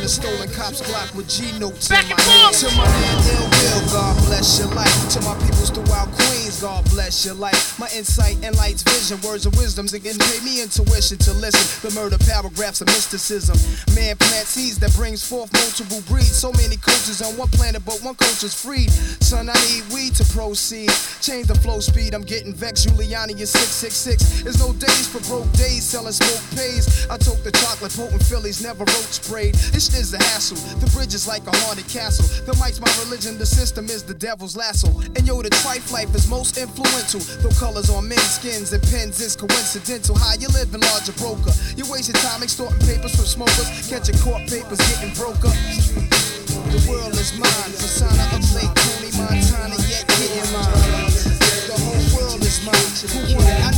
a stolen cop's Glock with G notes in my hand. To my man Ill Will, God bless your life. To my peoples throughout Queens, God bless your life. My insight and light's vision, words of wisdom, again pay me intuition to listen. The murder paragraphs of mysticism. Man plants seeds that brings forth multiple breeds. So many coaches on one planet, but one coach is freed. Son, I need weed to proceed. Change the flow speed, I'm getting vexed. Giuliani is 666. There's no days for broke days, selling smoke pays. I took the chocolate, potent Phillies, never roach sprayed. This shit is a hassle. The bridge is like a haunted castle. The mic's my religion, the system is the devil's lasso. And yo, the trife life is most influential. Though colors on men's skins and pens is coincidental. How you living, larger broker? You wasting time extorting papers from smokers, catching court papers, getting broke up. The world is mine. Persona of Lake Tony Montana, yet getting mine. The whole world is mine. Who want it? I